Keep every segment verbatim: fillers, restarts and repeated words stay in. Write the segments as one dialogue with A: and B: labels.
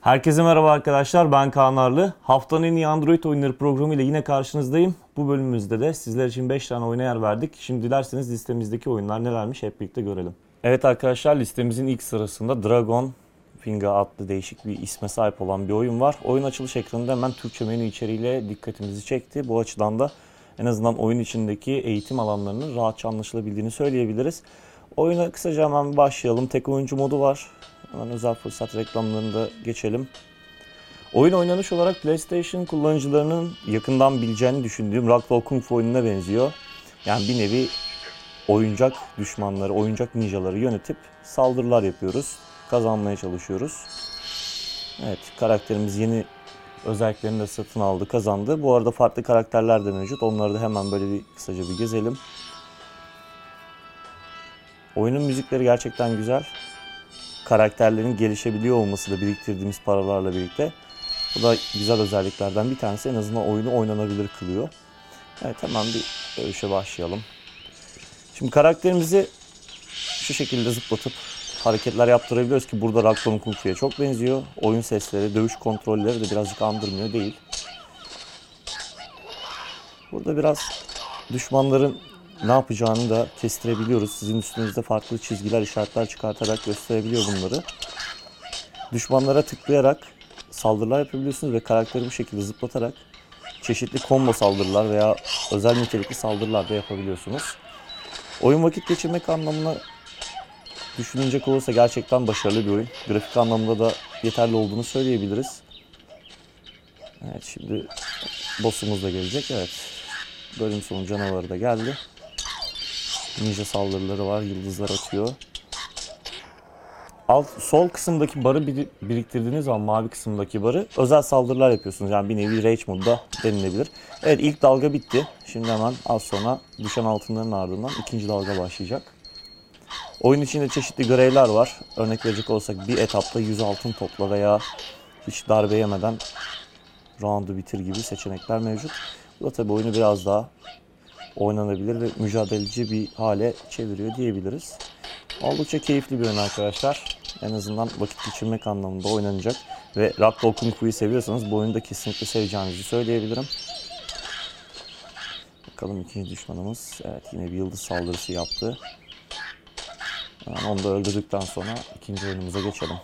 A: Herkese merhaba arkadaşlar, ben Kaan Arlı. Haftanın en iyi Android oyunları programıyla yine karşınızdayım. Bu bölümümüzde de sizler için beş tane oyuna yer verdik. Şimdi dilerseniz listemizdeki oyunlar nelermiş hep birlikte görelim. Evet arkadaşlar, listemizin ilk sırasında Dragon Finger adlı değişik bir isme sahip olan bir oyun var. Oyun açılış ekranında hemen Türkçe menü içeriğiyle dikkatimizi çekti. Bu açıdan da en azından oyun içindeki eğitim alanlarının rahatça anlaşılabildiğini söyleyebiliriz. Oyuna kısaca hemen başlayalım. Tek oyuncu modu var. Hemen özel fırsat reklamlarını da geçelim. Oyun oynanış olarak PlayStation kullanıcılarının yakından bileceğini düşündüğüm Ragdoll Kung Fu oyununa benziyor. Yani bir nevi oyuncak düşmanları, oyuncak ninjaları yönetip saldırılar yapıyoruz. Kazanmaya çalışıyoruz. Evet, karakterimiz yeni özelliklerini de satın aldı, kazandı. Bu arada farklı karakterler de mevcut. Onları da hemen böyle bir kısaca bir gezelim. Oyunun müzikleri gerçekten güzel. Karakterlerin gelişebiliyor olması da biriktirdiğimiz paralarla birlikte. Bu da güzel özelliklerden bir tanesi, en azından oyunu oynanabilir kılıyor. Evet, hemen bir dövüşe başlayalım. Şimdi karakterimizi şu şekilde zıplatıp hareketler yaptırabiliyoruz ki burada Ragdoll Kung Fu'ya çok benziyor. Oyun sesleri, dövüş kontrolleri de birazcık andırmıyor değil. Burada biraz düşmanların ne yapacağını da kestirebiliyoruz. Sizin üstünüzde farklı çizgiler, işaretler çıkartarak gösterebiliyor bunları. Düşmanlara tıklayarak saldırılar yapabiliyorsunuz ve karakteri bu şekilde zıplatarak çeşitli combo saldırılar veya özel nitelikli saldırılar da yapabiliyorsunuz. Oyun vakit geçirmek anlamına düşünecek olursa gerçekten başarılı bir oyun. Grafik anlamında da yeterli olduğunu söyleyebiliriz. Evet, şimdi boss'umuz da gelecek. Evet, bölüm sonu canavarı da geldi. Ninja saldırıları var, yıldızlar atıyor. Alt, sol kısımdaki barı biriktirdiğiniz zaman mavi kısımdaki barı özel saldırılar yapıyorsunuz. Yani bir nevi rage modda denilebilir. Evet, ilk dalga bitti. Şimdi hemen az sonra düşen altınların ardından ikinci dalga başlayacak. Oyun içinde çeşitli görevler var. Örnek verecek olsak bir etapta yüz altın topla veya hiç darbe yemeden roundu bitir gibi seçenekler mevcut. Bu da tabii oyunu biraz daha oynanabilir ve mücadeleci bir hale çeviriyor diyebiliriz. Oldukça keyifli bir oyun arkadaşlar. En azından vakit geçirmek anlamında oynanacak. Ve Ragdoll Kung Fu'yu seviyorsanız bu oyunu da kesinlikle seveceğinizi söyleyebilirim. Bakalım ikinci düşmanımız. Evet, yine bir yıldız saldırısı yaptı. Yani onu da öldürdükten sonra ikinci oyunumuza geçelim.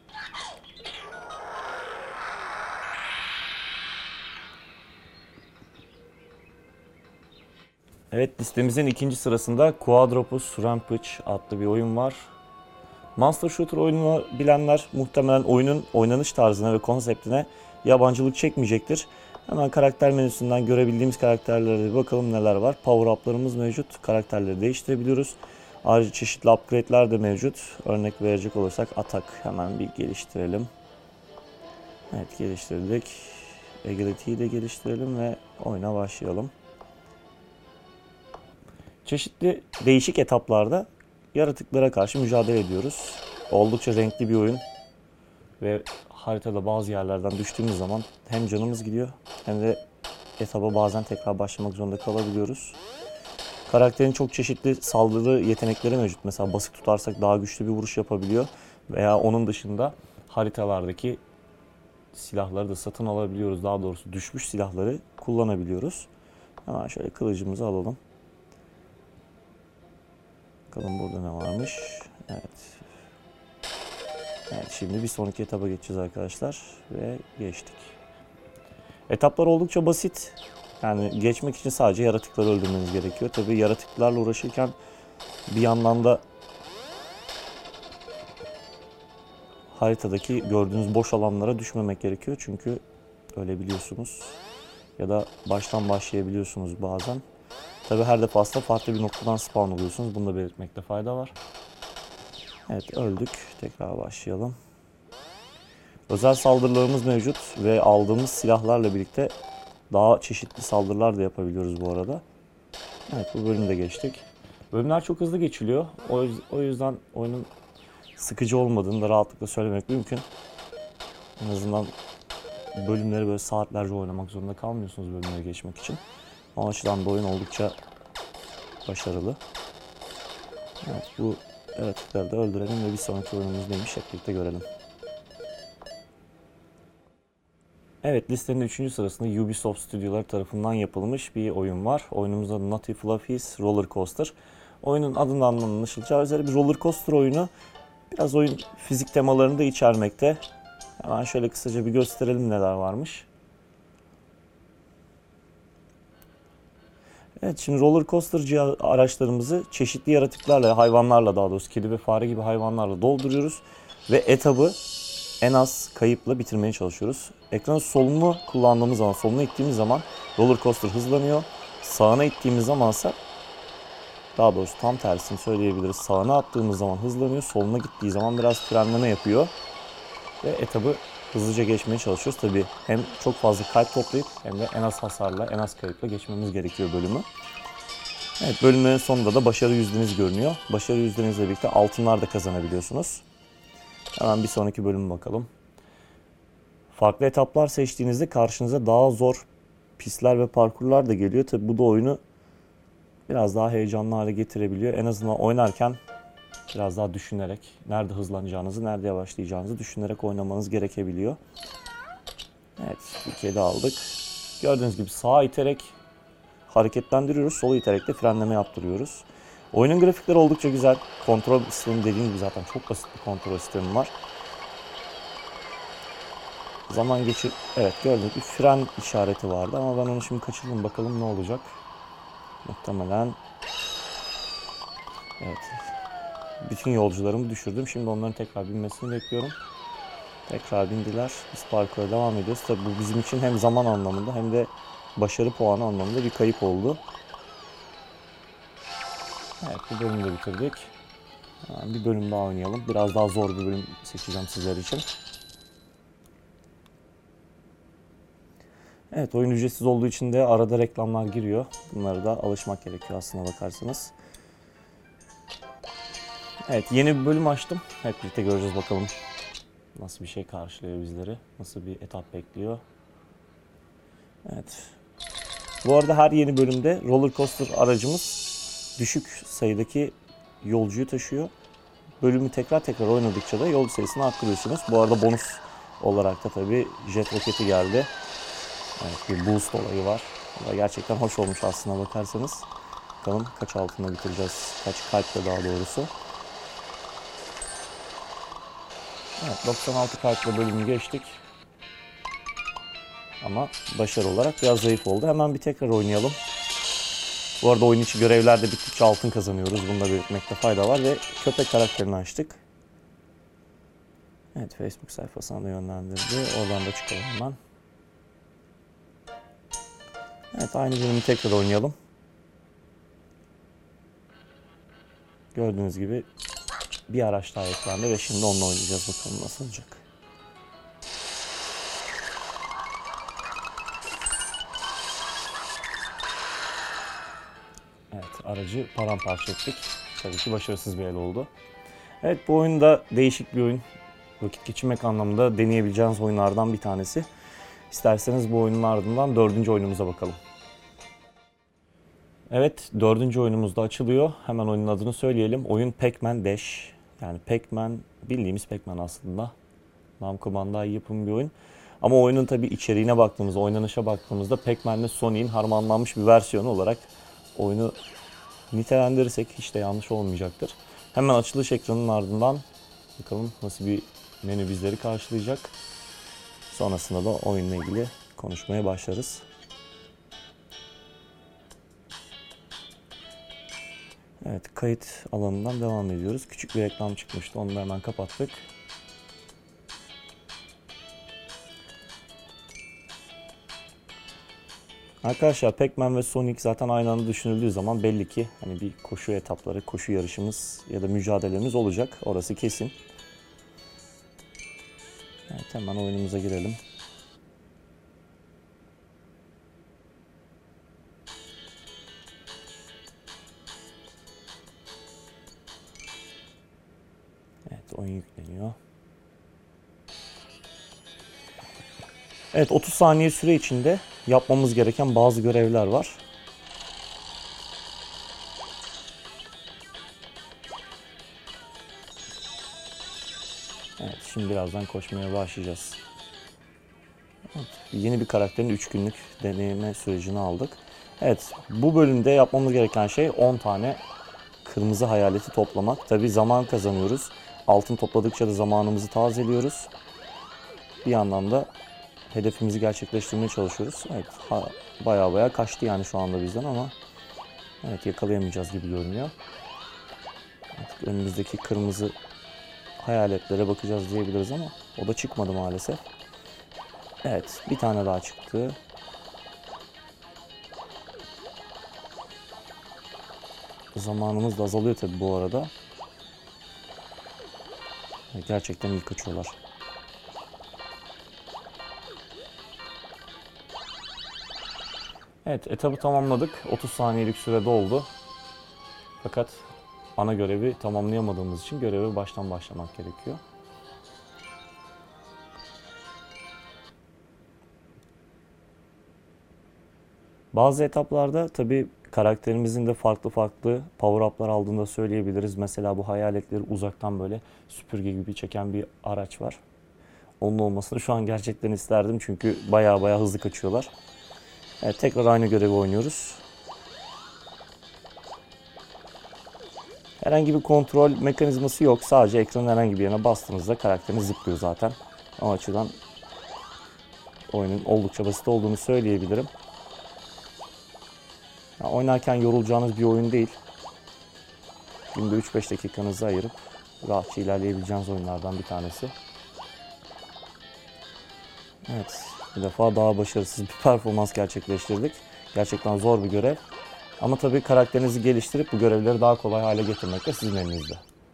A: Evet, listemizin ikinci sırasında Quadropus Rampage adlı bir oyun var. Monster Shooter oyununu bilenler muhtemelen oyunun oynanış tarzına ve konseptine yabancılık çekmeyecektir. Hemen karakter menüsünden görebildiğimiz karakterlere bir bakalım neler var. Power-up'larımız mevcut. Karakterleri değiştirebiliyoruz. Ayrıca çeşitli upgrade'ler de mevcut. Örnek verecek olursak atak hemen bir geliştirelim. Evet, geliştirdik. Agility'yi de geliştirelim ve oyuna başlayalım. Çeşitli değişik etaplarda yaratıklara karşı mücadele ediyoruz. Oldukça renkli bir oyun ve haritada bazı yerlerden düştüğümüz zaman hem canımız gidiyor hem de etaba bazen tekrar başlamak zorunda kalabiliyoruz. Karakterin çok çeşitli saldırı yetenekleri mevcut. Mesela basık tutarsak daha güçlü bir vuruş yapabiliyor veya onun dışında haritalardaki silahları da satın alabiliyoruz. Daha doğrusu düşmüş silahları kullanabiliyoruz. Hemen şöyle kılıcımızı alalım. Bakalım burada ne varmış. Evet. Evet, şimdi bir sonraki etaba geçeceğiz arkadaşlar ve geçtik. Etaplar oldukça basit. Yani geçmek için sadece yaratıkları öldürmeniz gerekiyor. Tabii yaratıklarla uğraşırken bir yandan da haritadaki gördüğünüz boş alanlara düşmemek gerekiyor. Çünkü öyle biliyorsunuz ya da baştan başlayabiliyorsunuz bazen. Tabii her defasında farklı bir noktadan spawn oluyorsunuz. Bunu da belirtmekte fayda var. Evet, öldük. Tekrar başlayalım. Özel saldırılarımız mevcut ve aldığımız silahlarla birlikte daha çeşitli saldırılar da yapabiliyoruz bu arada. Evet, bu bölümü de geçtik. Bölümler çok hızlı geçiliyor. O yüzden oyunun sıkıcı olmadığını da rahatlıkla söylemek mümkün. En azından bölümleri böyle saatlerce oynamak zorunda kalmıyorsunuz bölümleri geçmek için. O açıdan da oyun oldukça başarılı. Evet, bu yaratıkları da öldürelim ve bir sonraki oyunumuz neymiş hep birlikte görelim. Evet, listenin üçüncü sırasında Ubisoft stüdyoları tarafından yapılmış bir oyun var. Oyunumuz adı Nutty Fluffies Roller Coaster. Oyunun adından anlaşılacağı üzere bir roller coaster oyunu. Biraz oyun fizik temalarını da içermekte. Hemen şöyle kısaca bir gösterelim neler varmış. Evet, şimdi roller coaster cihaz, araçlarımızı çeşitli yaratıklarla, hayvanlarla daha doğrusu kedi ve fare gibi hayvanlarla dolduruyoruz. Ve etabı en az kayıpla bitirmeye çalışıyoruz. Ekranın solunu kullandığımız zaman, soluna ittiğimiz zaman roller coaster hızlanıyor. Sağına ittiğimiz zamansa, daha doğrusu tam tersini söyleyebiliriz. Sağına attığımız zaman hızlanıyor, soluna gittiği zaman biraz frenleme yapıyor. Ve etabı hızlıca geçmeye çalışıyoruz. Tabii hem çok fazla kalp toplayıp hem de en az hasarla, en az kayıpla geçmemiz gerekiyor bölümü. Evet, bölümlerin sonunda da başarı yüzdeniz görünüyor. Başarı yüzdenizle birlikte altınlar da kazanabiliyorsunuz. Hemen bir sonraki bölüme bakalım. Farklı etaplar seçtiğinizde karşınıza daha zor pistler ve parkurlar da geliyor. Tabii bu da oyunu biraz daha heyecanlı hale getirebiliyor. En azından oynarken biraz daha düşünerek, nerede hızlanacağınızı, nerede yavaşlayacağınızı düşünerek oynamanız gerekebiliyor. Evet, bir kedi aldık. Gördüğünüz gibi sağa iterek hareketlendiriyoruz, sola iterek de frenleme yaptırıyoruz. Oyunun grafikleri oldukça güzel. Kontrol sistemi dediğim gibi zaten çok basit bir kontrol sistemi var. Zaman geçir... Evet, gördük bir fren işareti vardı ama ben onu şimdi kaçırdım. Bakalım ne olacak. Muhtemelen... Evet. Bütün yolcularımı düşürdüm. Şimdi onların tekrar binmesini bekliyorum. Tekrar bindiler. Biz parkura devam ediyoruz. Tabii bu bizim için hem zaman anlamında hem de başarı puanı anlamında bir kayıp oldu. Evet, bu bölümü de bitirdik. Yani bir bölüm daha oynayalım. Biraz daha zor bir bölüm seçeceğim sizler için. Evet, oyun ücretsiz olduğu için de arada reklamlar giriyor. Bunlara da alışmak gerekiyor aslına bakarsanız. Evet, yeni bir bölüm açtım. Hep birlikte göreceğiz bakalım nasıl bir şey karşılıyor bizleri. Nasıl bir etap bekliyor. Evet. Bu arada her yeni bölümde roller coaster aracımız düşük sayıdaki yolcuyu taşıyor. Bölümü tekrar tekrar oynadıkça da yolcu sayısını arttırıyorsunuz. Bu arada bonus olarak da tabii jet roketi geldi. Evet, bir boost olayı var. Bu da gerçekten hoş olmuş aslına bakarsanız. Bakalım kaç altında bitireceğiz. Kaç kalple daha doğrusu. Evet, doksan altı kalple bölümü geçtik. Ama başarı olarak biraz zayıf oldu. Hemen bir tekrar oynayalım. Bu arada oyun içi görevlerde bittikçe altın kazanıyoruz. Bunu da belirtmekte fayda var ve köpek karakterini açtık. Evet, Facebook sayfasına da yönlendirdi. Oradan da çıkalım hemen. Evet, aynı bölümü tekrar oynayalım. Gördüğünüz gibi bir araç daha ekranda ve şimdi onunla oynayacağız. Bakalım nasıl olacak. Evet, aracı paramparça ettik. Tabii ki başarısız bir el oldu. Evet, bu oyun da değişik bir oyun. Vakit geçirmek anlamında deneyebileceğiniz oyunlardan bir tanesi. İsterseniz bu oyunun ardından dördüncü oyunumuza bakalım. Evet, dördüncü oyunumuz da açılıyor. Hemen oyunun adını söyleyelim. Oyun Pac-Man Dash. Yani Pac-Man, bildiğimiz Pac-Man aslında. Namco Bandai yapımı bir oyun. Ama oyunun tabii içeriğine baktığımızda, oynanışa baktığımızda Pac-Man ile Sonic'in harmanlanmış bir versiyonu olarak oyunu nitelendirirsek hiç de yanlış olmayacaktır. Hemen açılış ekranının ardından bakalım nasıl bir menü bizleri karşılayacak. Sonrasında da oyunla ilgili konuşmaya başlarız. Evet, kayıt alanından devam ediyoruz. Küçük bir reklam çıkmıştı. Onu da hemen kapattık. Arkadaşlar, Pac-Man ve Sonic zaten aynı anda düşünüldüğü zaman belli ki hani bir koşu etapları, koşu yarışımız ya da mücadelemiz olacak. Orası kesin. Evet, hemen oyunumuza girelim. Evet, oyun yükleniyor. Evet, otuz saniye süre içinde yapmamız gereken bazı görevler var. Evet, şimdi birazdan koşmaya başlayacağız. Evet, yeni bir karakterin üç günlük deneyime sürecini aldık. Evet, bu bölümde yapmamız gereken şey on tane kırmızı hayaleti toplamak. Tabi zaman kazanıyoruz. Altın topladıkça da zamanımızı tazeliyoruz. Bir yandan da hedefimizi gerçekleştirmeye çalışıyoruz. Evet, baya baya kaçtı yani şu anda bizden ama evet, yakalayamayacağız gibi görünüyor. Artık önümüzdeki kırmızı hayaletlere bakacağız diyebiliriz ama o da çıkmadı maalesef. Evet, bir tane daha çıktı. Zamanımız da azalıyor tabi bu arada. Gerçekten iyi kaçıyorlar. Evet, etabı tamamladık. otuz saniyelik sürede oldu. Fakat ana görevi tamamlayamadığımız için göreve baştan başlamak gerekiyor. Bazı etaplarda tabii karakterimizin de farklı farklı power-up'lar aldığını da söyleyebiliriz. Mesela bu hayaletleri uzaktan böyle süpürge gibi çeken bir araç var. Onun olmasını şu an gerçekten isterdim çünkü baya baya hızlı kaçıyorlar. Evet, tekrar aynı görevi oynuyoruz. Herhangi bir kontrol mekanizması yok. Sadece ekranın herhangi bir yerine bastığınızda karakteriniz zıplıyor zaten. O açıdan oyunun oldukça basit olduğunu söyleyebilirim. Yani oynarken yorulacağınız bir oyun değil. Günde üç beş dakikanızı ayırıp rahatça ilerleyebileceğiniz oyunlardan bir tanesi. Evet, bir defa daha başarısız bir performans gerçekleştirdik. Gerçekten zor bir görev. Ama tabii karakterinizi geliştirip bu görevleri daha kolay hale getirmek de sizin elinizde.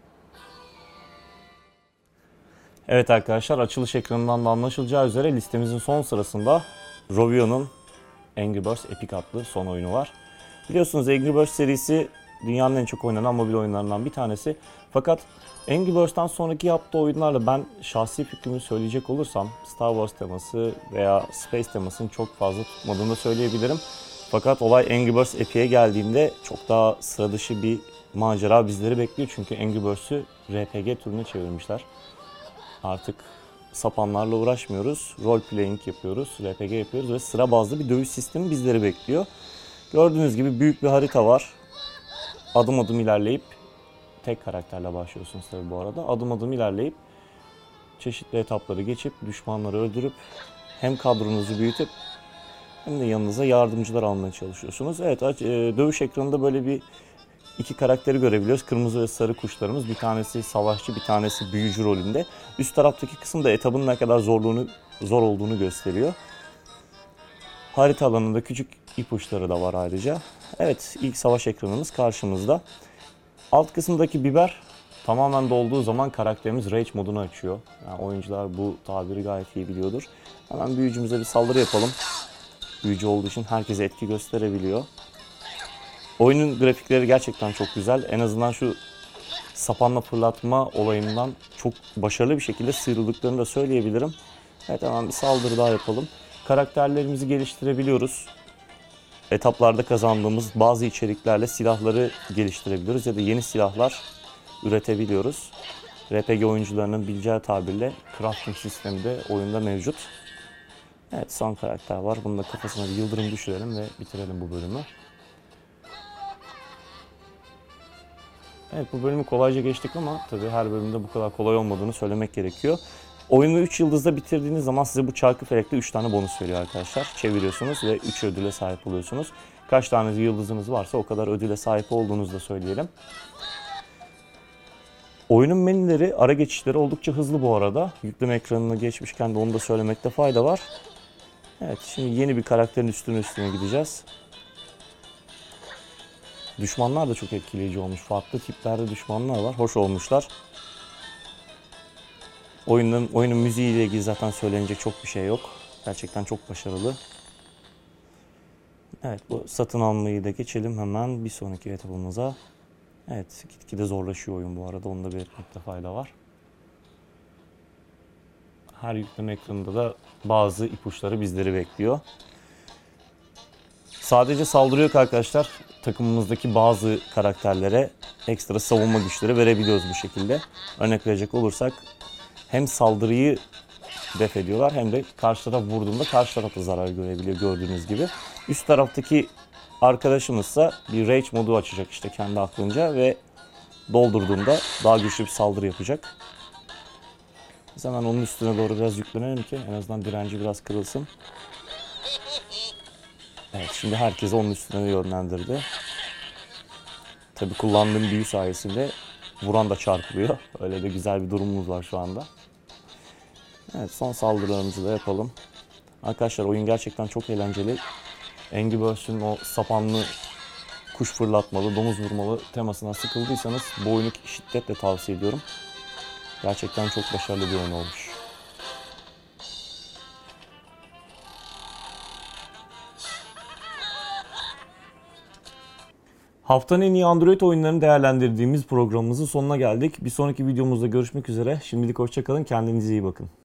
A: Evet arkadaşlar, açılış ekranından da anlaşılacağı üzere listemizin son sırasında Rovio'nun Angry Birds Epic adlı son oyunu var. Biliyorsunuz Angry Birds serisi dünyanın en çok oynanan mobil oyunlarından bir tanesi. Fakat Angry Birds'tan sonraki yaptığı oyunlarla ben şahsi fikrimi söyleyecek olursam Star Wars teması veya Space temasını çok fazla tutmadığını da söyleyebilirim. Fakat olay Angry Birds Epic'e geldiğinde çok daha sıra dışı bir macera bizleri bekliyor. Çünkü Angry Birds'ü R P G türüne çevirmişler. Artık sapanlarla uğraşmıyoruz, role playing yapıyoruz, R P G yapıyoruz ve sıra bazlı bir dövüş sistemi bizleri bekliyor. Gördüğünüz gibi büyük bir harita var. Adım adım ilerleyip, tek karakterle başlıyorsunuz tabii bu arada. Adım adım ilerleyip, çeşitli etapları geçip, düşmanları öldürüp, hem kadronuzu büyütüp, hem de yanınıza yardımcılar almaya çalışıyorsunuz. Evet, dövüş ekranında böyle bir iki karakteri görebiliyoruz. Kırmızı ve sarı kuşlarımız. Bir tanesi savaşçı, bir tanesi büyücü rolünde. Üst taraftaki kısım da etabın ne kadar zorluğunu, zor olduğunu gösteriyor. Harita alanında küçük ipuçları da var ayrıca. Evet, ilk savaş ekranımız karşımızda. Alt kısımdaki biber tamamen dolduğu zaman karakterimiz Rage modunu açıyor. Yani oyuncular bu tabiri gayet iyi biliyordur. Hemen büyücümüze bir saldırı yapalım. Büyücü olduğu için herkese etki gösterebiliyor. Oyunun grafikleri gerçekten çok güzel. En azından şu sapanla fırlatma olayından çok başarılı bir şekilde sıyrıldıklarını da söyleyebilirim. Evet, hemen bir saldırı daha yapalım. Karakterlerimizi geliştirebiliyoruz. Etaplarda kazandığımız bazı içeriklerle silahları geliştirebiliyoruz ya da yeni silahlar üretebiliyoruz. R P G oyuncularının bileceği tabirle crafting sistemi de oyunda mevcut. Evet, son karakter var. Bunun da kafasına bir yıldırım düşürelim ve bitirelim bu bölümü. Evet, bu bölümü kolayca geçtik ama tabii her bölümde bu kadar kolay olmadığını söylemek gerekiyor. Oyunu üç yıldızda bitirdiğiniz zaman size bu Çarkıfelek'te üç tane bonus veriyor arkadaşlar. Çeviriyorsunuz ve üç ödüle sahip oluyorsunuz. Kaç tane yıldızınız varsa o kadar ödüle sahip olduğunuzu da söyleyelim. Oyunun menüleri, ara geçişleri oldukça hızlı bu arada. Yükleme ekranına geçmişken de onu da söylemekte fayda var. Evet, şimdi yeni bir karakterin üstüne üstüne gideceğiz. Düşmanlar da çok etkileyici olmuş. Farklı tiplerde düşmanlar var. Hoş olmuşlar. Oyunun, oyunun müziğiyle ilgili zaten söylenecek çok bir şey yok. Gerçekten çok başarılı. Evet, bu satın almayı da geçelim hemen bir sonraki etapımıza. Evet, gitgide zorlaşıyor oyun bu arada. Onu da belirtmekte fayda var. Her yükleme ekranında da bazı ipuçları bizleri bekliyor. Sadece saldırı yok arkadaşlar. Takımımızdaki bazı karakterlere ekstra savunma güçleri verebiliyoruz bu şekilde. Örnek verecek olursak hem saldırıyı def ediyorlar hem de karşı taraf vurduğunda karşı taraf da zarar görebiliyor gördüğünüz gibi. Üst taraftaki arkadaşımızsa bir rage modu açacak işte kendi aklınca ve doldurduğunda daha güçlü bir saldırı yapacak. Biz hemen onun üstüne doğru biraz yüklenelim ki en azından direnci biraz kırılsın. Evet, şimdi herkesi onun üstüne yönlendirdi. Tabii kullandığım büyü sayesinde vuran da çarpılıyor. Öyle de güzel bir durumumuz var şu anda. Evet, son saldırılarımızı da yapalım. Arkadaşlar oyun gerçekten çok eğlenceli. Angry Birds'ün o sapanlı kuş fırlatmalı, domuz vurmalı temasına sıkıldıysanız bu oyunu şiddetle tavsiye ediyorum. Gerçekten çok başarılı bir oyun olmuş. Haftanın en iyi Android oyunlarını değerlendirdiğimiz programımızın sonuna geldik. Bir sonraki videomuzda görüşmek üzere. Şimdilik hoşça kalın, kendinize iyi bakın.